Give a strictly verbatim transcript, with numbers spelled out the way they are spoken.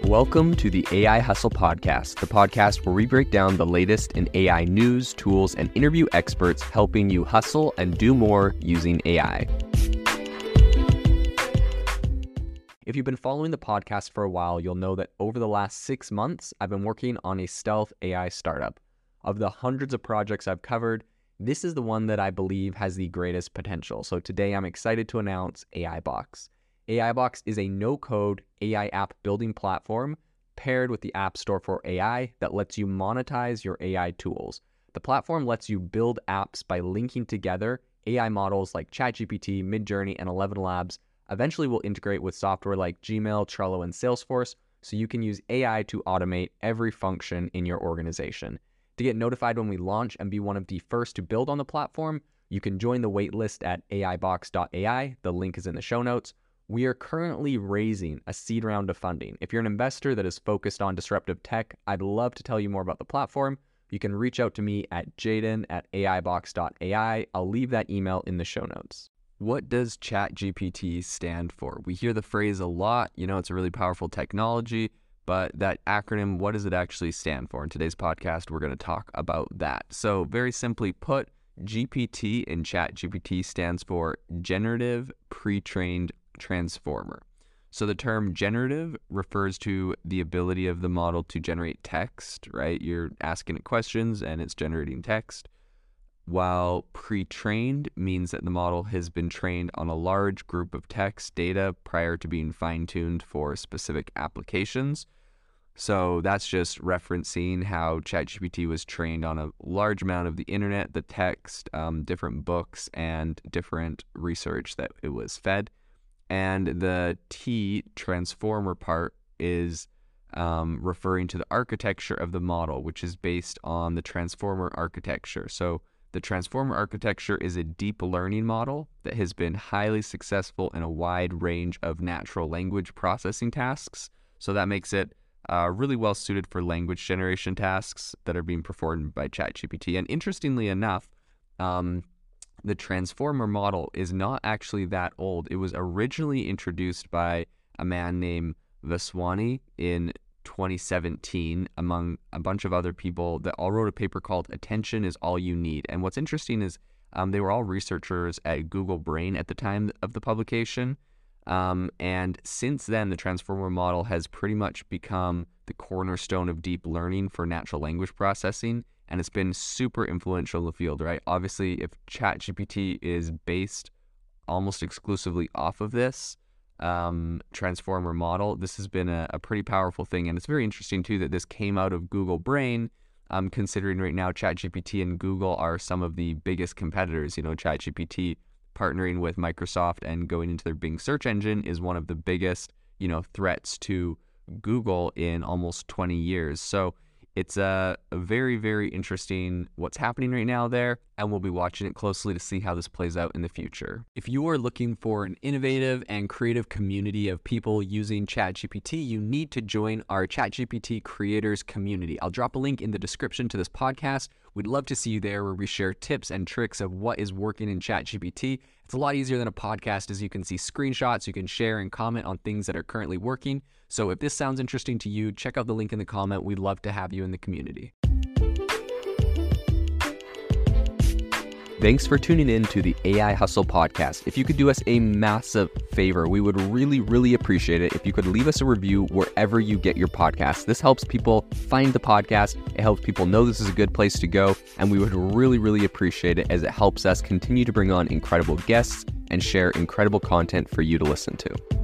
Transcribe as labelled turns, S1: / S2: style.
S1: Welcome to the A I Hustle Podcast, the podcast where we break down the latest in A I news, tools, and interview experts helping you hustle and do more using A I. If you've been following the podcast for a while, you'll know that over the last six months, I've been working on a stealth A I startup. Of the hundreds of projects I've covered, this is the one that I believe has the greatest potential. So today I'm excited to announce AIBox. AIBox is a no-code A I app building platform paired with the App Store for A I that lets you monetize your A I tools. The platform lets you build apps by linking together A I models like ChatGPT, Midjourney, and Eleven Labs. Eventually will integrate with software like Gmail, Trello, and Salesforce, so you can use A I to automate every function in your organization. To get notified when we launch and be one of the first to build on the platform, you can join the waitlist at A I box dot A I. The link is in the show notes. We are currently raising a seed round of funding. If you're an investor that is focused on disruptive tech, I'd love to tell you more about the platform. You can reach out to me at jaden at A I box dot A I. I'll leave that email in the show notes. What does ChatGPT stand for? We hear the phrase a lot. You know, it's a really powerful technology, but that acronym, what does it actually stand for? In today's podcast, we're going to talk about that. So very simply put, G P T in ChatGPT stands for Generative Pre-trained Transformer. So the term generative refers to the ability of the model to generate text, right? You're asking it questions and it's generating text. While pre-trained means that the model has been trained on a large group of text data prior to being fine-tuned for specific applications. So that's just referencing how ChatGPT was trained on a large amount of the internet, the text, um, different books, and different research that it was fed. And the T, transformer part, is um, referring to the architecture of the model, which is based on the transformer architecture. So the transformer architecture is a deep learning model that has been highly successful in a wide range of natural language processing tasks. So that makes it uh, really well suited for language generation tasks that are being performed by ChatGPT. And interestingly enough, um, the transformer model is not actually that old. It was originally introduced by a man named Vaswani in twenty seventeen, among a bunch of other people that all wrote a paper called Attention is All You Need. And what's interesting is um, they were all researchers at Google Brain at the time of the publication. Um, and since then, the transformer model has pretty much become the cornerstone of deep learning for natural language processing. And it's been super influential in the field, right? Obviously, if ChatGPT is based almost exclusively off of this um, transformer model, this has been a, a pretty powerful thing. And it's very interesting, too, that this came out of Google Brain, um, considering right now ChatGPT and Google are some of the biggest competitors. You know, ChatGPT partnering with Microsoft and going into their Bing search engine is one of the biggest, you know, threats to Google in almost twenty years. So it's a, a very, very interesting what's happening right now there, and we'll be watching it closely to see how this plays out in the future. If you are looking for an innovative and creative community of people using ChatGPT, you need to join our ChatGPT creators community. I'll drop a link in the description to this podcast. We'd love to see you there, where we share tips and tricks of what is working in ChatGPT. It's a lot easier than a podcast, as you can see screenshots, you can share and comment on things that are currently working. So if this sounds interesting to you, check out the link in the comment. We'd love to have you in the community. Thanks for tuning in to the A I Hustle Podcast. If you could do us a massive favor, we would really, really appreciate it if you could leave us a review wherever you get your podcasts. This helps people find the podcast. It helps people know this is a good place to go. And we would really, really appreciate it, as it helps us continue to bring on incredible guests and share incredible content for you to listen to.